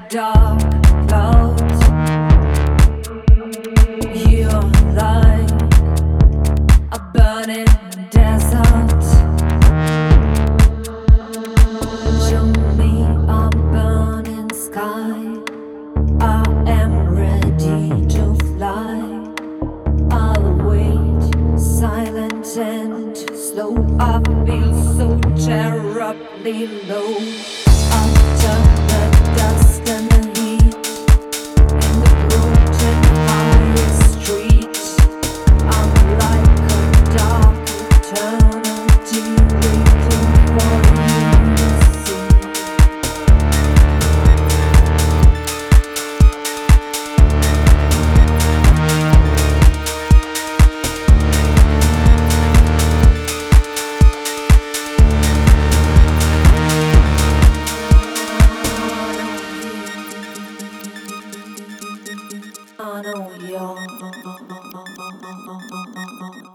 dark clouds. You're like a burning desert. Show me a burning sky. I am ready to fly. I'll wait, silent and slow. I feel so terribly low. After the dust and the heat in the broken highway street, I'm like a dark eternity waiting for you to see. I know you're